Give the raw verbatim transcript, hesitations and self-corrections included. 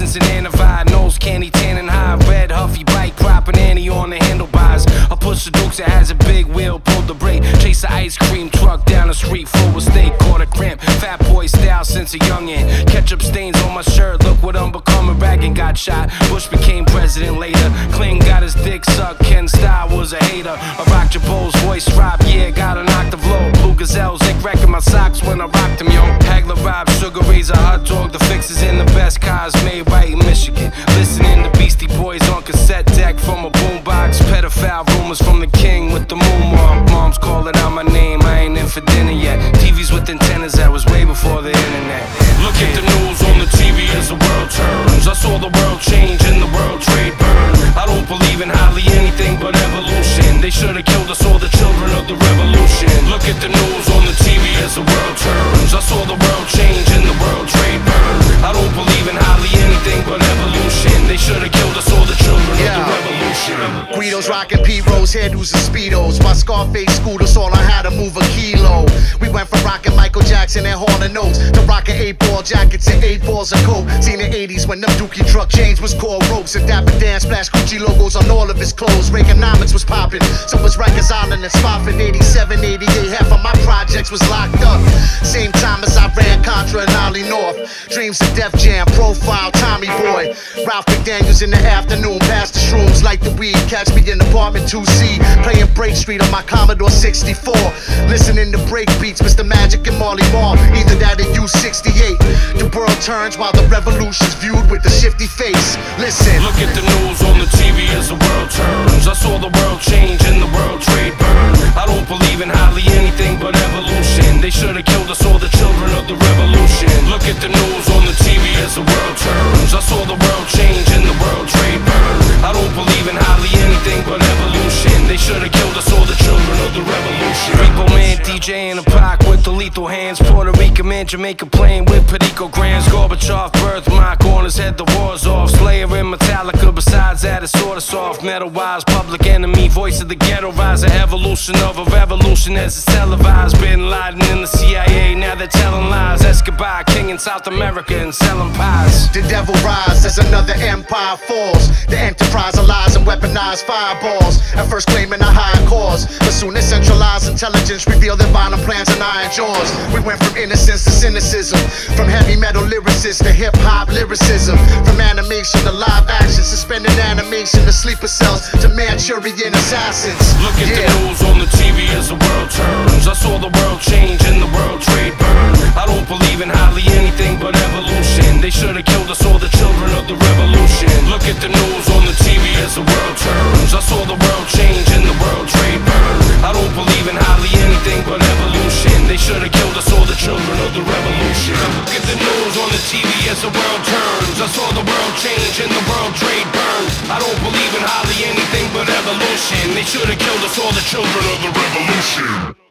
Benson and a vibe, nose candy tanning high, red Huffy bike, propping Annie on the handlebars. I push the Dukes that has a big wheel, pulled the brake, chase the ice cream truck down the street full of steak, caught a cramp, fat boy style since a youngin'. Ketchup stains on my shirt, look what I'm becoming. Reagan got shot, Bush became president later. Clinton got his dick sucked, Ken Style was a hater. I rocked your Bowles voice drop, yeah, got an octave low. Blue Gazelles, Nick wrecking my socks when I rocked them, yo. Hagler Rob, Sugar Razor, Hot Dog, the fixes in the best cars made right in Michigan. Listening to Beastie Boys on cassette deck from a boombox. Pedophile rumors from the king with the moonwalk. Moms calling out my name, I ain't in for dinner yet. T Vs with antennas, that was way before the internet. Look at the news on the T V as the world turns. I saw the world change and the world trade burn. I don't believe in hardly anything but evolution. They should've killed us, all the children of the revolution. Look at the news on the T V as the world turns. I saw the world change and the world trade burn. I don't believe in hardly anything but evolution. They should've killed us, all the children yeah. of the revolution. Guido's rocking Pete Rose, hairdos and Speedos. My Scarface scooters, all I had to move a kilo. We went from rocking Michael Jackson and Hall and Oates to rocking eight-ball jackets and eight balls of coke. Seen the eighties when them Dookie truck chains was called ropes. And Dapper Dan splashed Gucci logos on all of his clothes. Reaganomics was popping, so was Rikers Island and Spofford. eighty-seven, eighty-eight, half of my projects was locked up. Same time as I ran Contra and Ollie North. Dreams of Def Jam, Profile, Tommy Boy. Ralph McDaniels in the afternoon, past the shrooms, like the weed. Catch me in apartment two C, playing Break Street on my Commodore sixty-four. Listening to break beats, Mister Magic and Marley Marl. Either that or U sixty-eight. The world turns while the revolution's viewed with a shifty face. Listen. Look at the news on the T V as the world turns. I saw the world change and the world trade burn. I don't believe in hardly anything but evolution. They should've killed us, all the children of the revolution. Look at the news on the T V as the world turns. I saw the world change and the world trade burn. I don't believe in hardly anything but evolution. They should've killed us, all the children of the revolution. Repo Man, D J in the park with the lethal hands. Puerto Rican man, Jamaica playing with Perico Grands. Gorbachev, birthmark on his head, the war's off. Slayer and Metallica, besides that it's sorta soft. Metal wise, Public Enemy, voice of the ghetto, rise. A evolution of a revolution as it's televised. Bin Laden in the C I A, now they're telling lies. Escobar, king in South America and selling pies. The devil rise as another empire falls. The enterprise of lies and weaponized fireballs. At first claiming a higher cause, but soon as centralized intelligence revealed their violent plans and iron jaws. We went from innocence to cynicism, from heavy metal lyricists to hip-hop lyricism, from animation to live action, suspended animation to sleeper cells to Manchurian assassins. Look at yeah. the news on the T V as the world turns. I saw the world change and the world trade burn. I don't believe in hardly anything but evolution. They should've killed us, all the children of the revolution. Look at the news on the T V as the world turns. I saw the world change and the world trade burn. I don't believe in hardly anything but evolution. They should've killed us, all the children of the revolution. Look at the news on the T V as the world turns. I saw the world change and the world trade burn. I don't believe in hardly anything but evolution. They should've killed us, all the children of the revolution.